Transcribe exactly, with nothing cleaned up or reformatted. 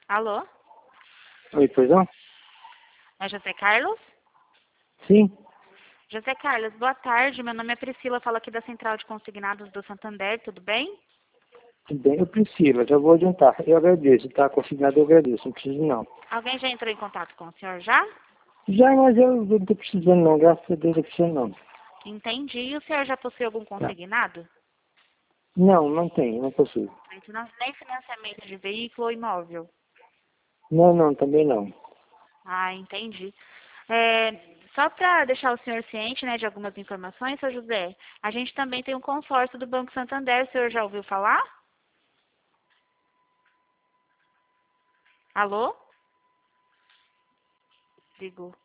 Alô? Oi, pois não? É José Carlos? Sim. José Carlos, boa tarde. Meu nome é Priscila, falo aqui da Central de Consignados do Santander, tudo bem? Tudo bem, eu Priscila, já vou adiantar. Eu agradeço, tá? Consignado eu agradeço, não preciso não. Alguém já entrou em contato com o senhor já? Já, mas eu eu não tô precisando não, graças a Deus eu preciso não. Entendi. E o senhor já possui algum Tá. consignado? Não, não tem, não possuo. Não, nem financiamento de veículo ou imóvel. Não, não, também não. Ah, entendi. É, só para deixar o senhor ciente, né, de algumas informações, seu José, a gente também tem um consórcio do Banco Santander, o senhor já ouviu falar? Alô? Ligou.